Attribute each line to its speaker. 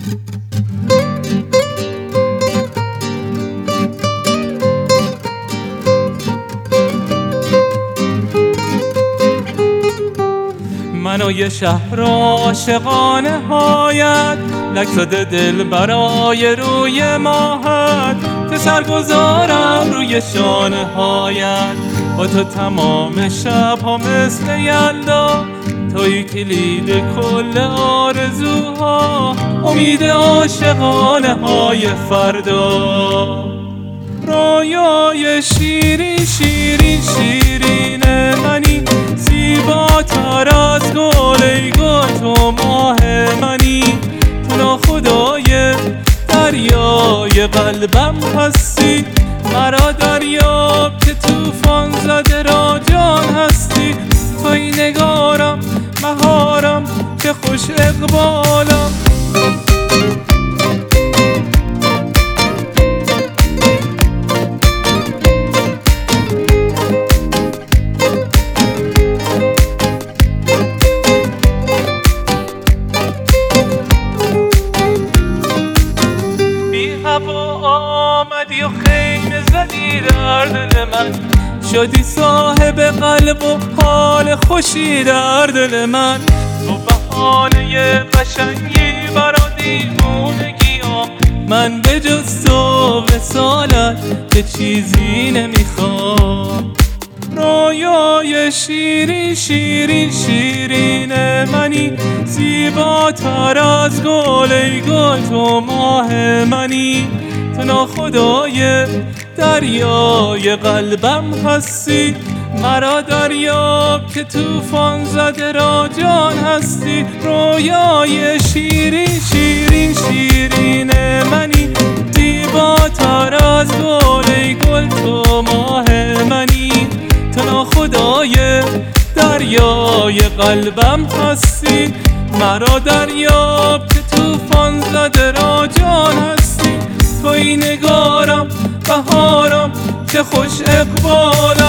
Speaker 1: من و یه شهر عاشقانه هایت، لک زده دل برای روی ماهت، که سرگذارم روی شانه هایت. با تو تمام شب ها مثل یلدا، توی کلید کل آرزوها، امید عاشقانه های فردا. رویای شیرین شیرین شیرین منی، زیباتر از گل ای گل تو ماه منی. تو ناخدای دریای قلبم هستی، مرا دریاب که توفان زده را جان هستی. توی نگارم مهارم که خوش اقبالم. آمدی و خیمه زدی در دل من، شدی صاحب قلب و حال خوشی در دل من. تو بهانه قشنگی برا دیوونگیام، من به جز تو وصالت چه چیزی نمیخوام. رویای شیرین شیرین شیرین منی، زیباتر از گل ای گل تو ماه منی. تو ناخدای دریای قلبم هستی، مرا دریاب که توفان زده را جان هستی. رویای شیرین شیرین شیرین منی، زیباتر از گل ای گل تو ماه منی. تو ناخدای دریای قلبم هستی، مرا دریاب که توفان زده را جان هستی. توی نگارم بهارم که خوش اقبالم.